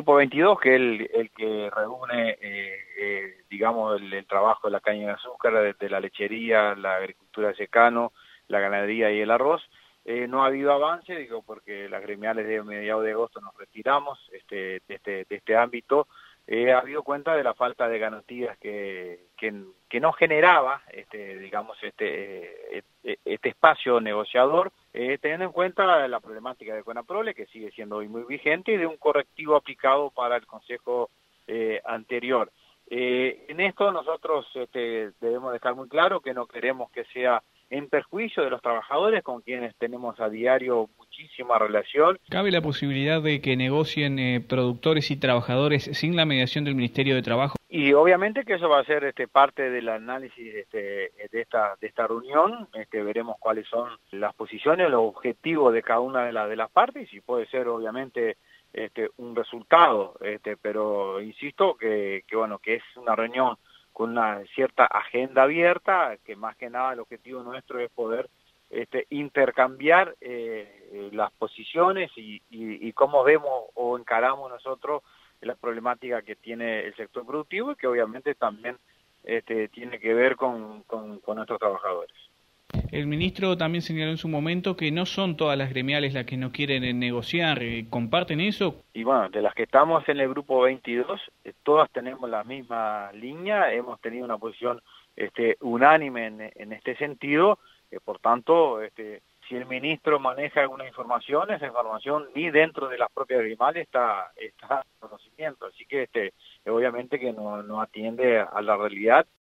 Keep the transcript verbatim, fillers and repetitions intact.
grupo veintidós, que es el, el que reúne, eh, eh, digamos, el, el trabajo de la caña de azúcar, de, de la lechería, la agricultura de secano, la ganadería y el arroz. Eh, no ha habido avance, digo, porque las gremiales de mediados de agosto nos retiramos este, de, este, de este ámbito. Eh, ha habido cuenta de la falta de garantías que, que, que no generaba, este, digamos, este, eh, este espacio negociador, eh, teniendo en cuenta la problemática de Conaprole, que sigue siendo hoy muy vigente, y de un correctivo aplicado para el Consejo eh, anterior. Eh, en esto nosotros este, debemos dejar muy claro que no queremos que sea en perjuicio de los trabajadores con quienes tenemos a diario muchísima relación. ¿Cabe la posibilidad de que negocien eh, productores y trabajadores sin la mediación del Ministerio de Trabajo? Y obviamente que eso va a ser este, parte del análisis este, de, esta, de esta reunión. Este, veremos cuáles son las posiciones, los objetivos de cada una de, la, de las partes, y puede ser obviamente este, un resultado, este, pero insisto que, que, bueno, que es una reunión con una cierta agenda abierta, que más que nada el objetivo nuestro es poder este, intercambiar eh, las posiciones y, y, y cómo vemos o encaramos nosotros la problemática que tiene el sector productivo y que obviamente también este, tiene que ver con, con, con nuestros trabajadores. El ministro también señaló en su momento que no son todas las gremiales las que no quieren negociar. ¿Comparten eso? Y bueno, de las que estamos en el grupo veintidós, eh, todas tenemos la misma línea, hemos tenido una posición este, unánime en, en este sentido, eh, por tanto, este, si el ministro maneja alguna información, esa información ni dentro de las propias gremiales está, está en conocimiento, así que este, obviamente que no, no atiende a la realidad.